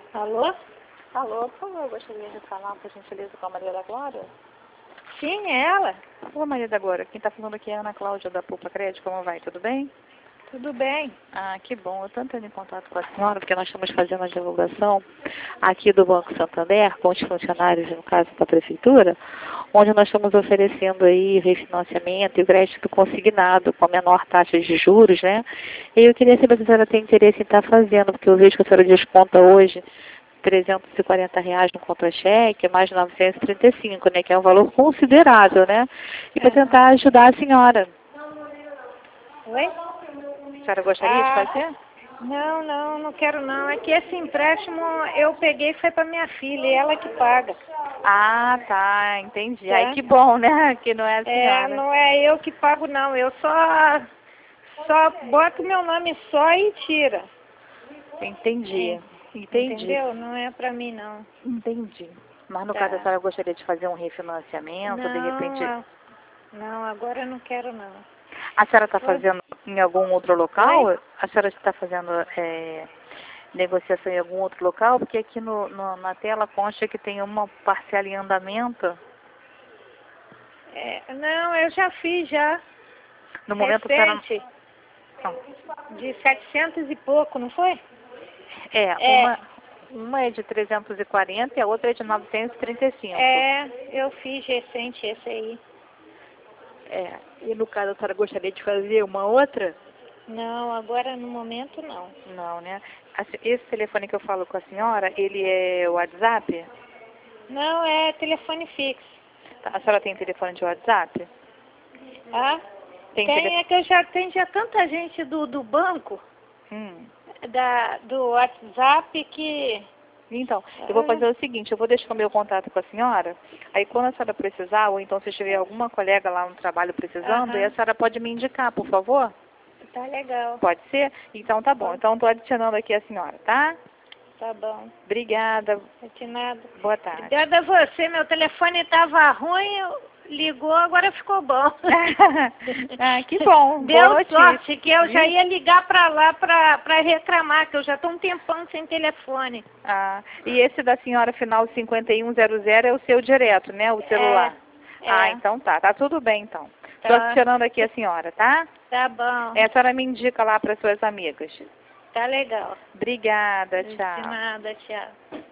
Alô? Alô, por favor, eu gostaria de falar, por gentileza, com a Maria da Glória. Sim, é ela. Ô, Maria da Glória, quem está falando aqui é a Ana Cláudia da Pulpa Crédito, como vai? Tudo bem? Tudo bem? Ah, que bom. Eu estou entrando em contato com a senhora, porque nós estamos fazendo a divulgação aqui do Banco Santander, com os funcionários, no caso da Prefeitura, onde nós estamos oferecendo aí refinanciamento e crédito consignado com a menor taxa de juros, né? E eu queria saber se a senhora tem interesse em estar fazendo, porque eu vejo que a senhora desconta hoje R$ 340 no contra-cheque, mais 935, né? Que é um valor considerável, né? E para tentar ajudar a senhora. Oi? A senhora gostaria de fazer? Não quero não. É que esse empréstimo eu peguei e foi para minha filha, e ela que paga. Ah, tá, entendi. Tá? Ai, que bom, né? Que não é a senhora. Não é eu que pago não, eu só boto meu nome só e tira. Entendi. Entendeu? Não é para mim não. Entendi. Mas no Tá. caso a senhora gostaria de fazer um refinanciamento, de repente. Não, agora eu não quero não. A senhora está Oi? fazendo em algum outro local? Oi? A senhora está fazendo negociação em algum outro local? Porque aqui na tela consta que tem uma parcela em andamento. Não, eu já fiz já. No momento a senhora Recente. não. De 700 e pouco, não foi? Uma é de 340 e a outra é de 935. Eu fiz recente esse aí. E no caso a senhora gostaria de fazer uma outra? Não, agora no momento não. Não, né? Esse telefone que eu falo com a senhora, ele é o WhatsApp? Não, é telefone fixo. Tá, a senhora tem telefone de WhatsApp? Ah? É que eu já tenho tanta gente do banco, do WhatsApp que... Então, eu vou fazer o seguinte, eu vou deixar o meu contato com a senhora, aí quando a senhora precisar, ou então se tiver alguma colega lá no trabalho precisando, aí a senhora pode me indicar, por favor? Tá legal. Pode ser? Então tá bom. Então estou adicionando aqui a senhora, tá? Tá bom. Obrigada. De nada. Boa tarde. Obrigada a você. Meu telefone estava ruim, ligou, agora ficou bom. Ah, que bom. Deu Boa sorte, notícia. que eu já ia ligar para lá para reclamar, que eu já estou um tempão sem telefone. Ah, e esse da senhora final 5100 é o seu direto, né? O celular. Ah, então tá. Tá tudo bem, então. Estou adicionando aqui a senhora, tá? Tá bom. A senhora me indica lá para suas amigas. Tá legal. Obrigada, tchau. De nada, tchau.